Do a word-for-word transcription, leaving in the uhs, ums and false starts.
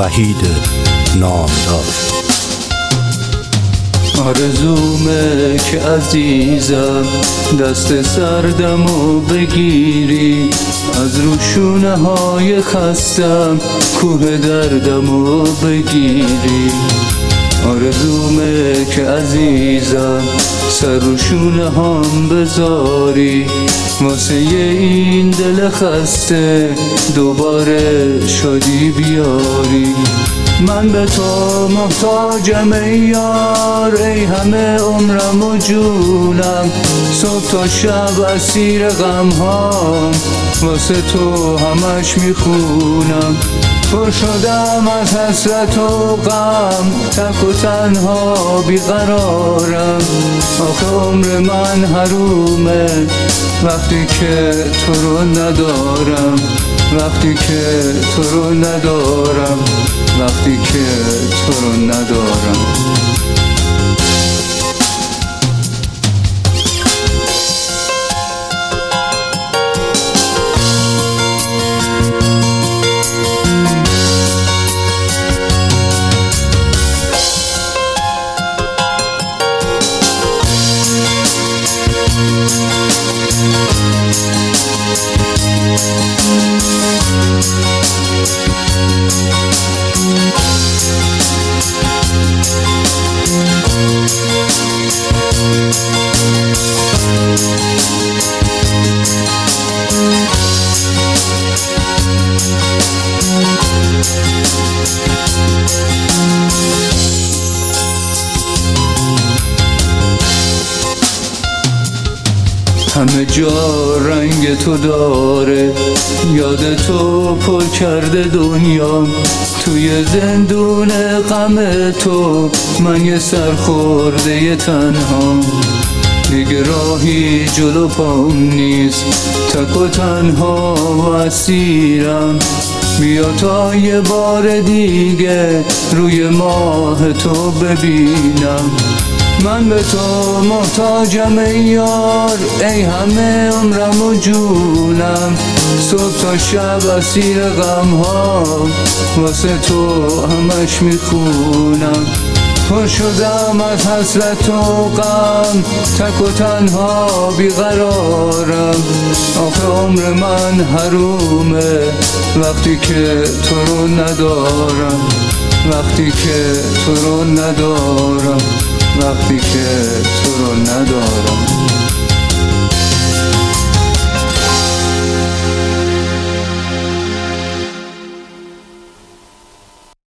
وحید نامدار. آرزومه که عزیزم دست سردمو بگیری، از رو شونه های خستم کوه دردمو بگیری. آرزومه که عزیزم سر رو شونه هم بذاری، واسه این دل خسته دوباره شادی بیاری. من به تو محتاجم ای یار، ای همه عمرم و جونم، صبح تا شب اسیر غم هام، واسه تو همش میخونم. پر شدم از حسرت و غم، تک و تنها بیقرارم. آخه عمر من حرومه وقتی که تو رو ندارم، وقتی که تو رو ندارم، وقتی که تو رو ندارم. همه جا رنگ تو داره، یاد تو پر کرده دنیا. توی زندون غم تو من یه سرخورده تنها، دیگه راهی جلو پام نیست، تک و تنها و اسیرم. بیا تا یه بار دیگه روی ماه تو ببینم. من به تو محتاجم ای یار، ای همه عمرم و جونم، صبح تا شب اسیر غم ها، واسه تو همش میخونم. پر شدم از حسرت و غم، تک و تنها بیقرارم. آخه عمر من حرومه وقتی که تو رو ندارم، وقتی که تو رو ندارم، وقتی که تو رو ندارم.